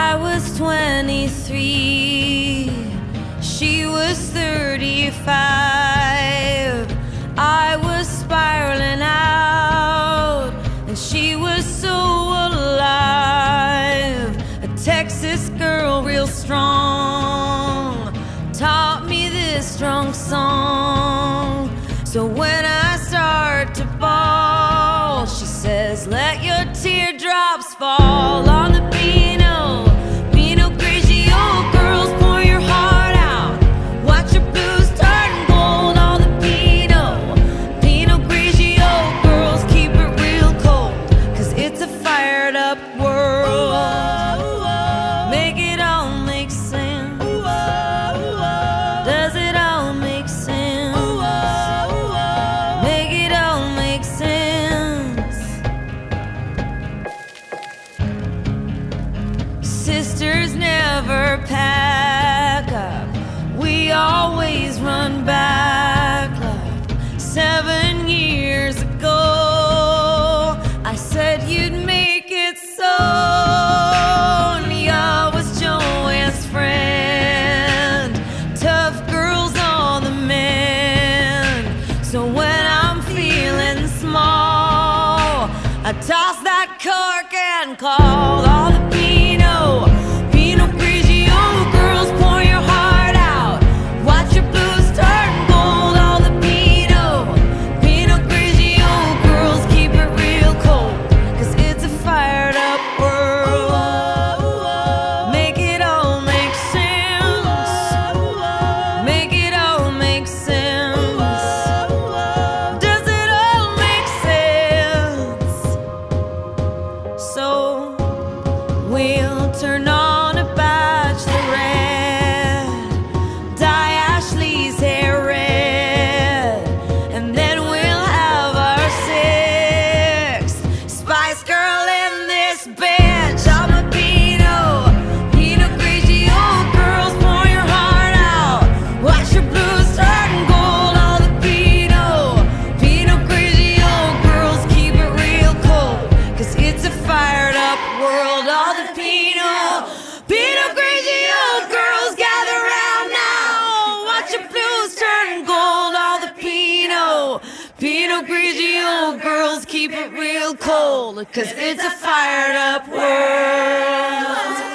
I was 23, she was 35. I was spiraling out, and she was so alive. A Texas girl, real strong, taught me this strong song. So when I start to bawl, she says, let your teardrops fall on the Pinot Grigio. Girls, pour your heart out, watch your blues turn gold on the Pinot Grigio. Girls, keep it real cold, 'cause it's a fired up world. Make it all make sense. Does it all make sense? Make it all make sense. Sisters never pack up, we always run back, love. 7 years ago, I said you'd make it so. Nia was Joanne's friend, tough girls on the mend. So when I'm feeling small, I toss that cork and call all the Pinot Grigio. Girls, pour your heart out, watch your blues turn gold. All the Pinot Grigio. Girls, keep it real cold, 'cause it's a fired up world. Make it all make sense. Make it all make sense. Does it all make sense? So we'll turn on a bachelorette, dye Ashley's hair red, and then we'll have our sixth Spice Girl in this bitch. I'm a Pinot Grigio. Girls, pour your heart out, watch your blues turn gold. All the Pinot Grigio. Girls, keep it real cold, 'cause it's a fired up world. All the Pinot Grigio. Girls, gather round now, watch your blues turn gold. All the Pinot Grigio. Girls, keep it real cold, 'cause it's a fired up world.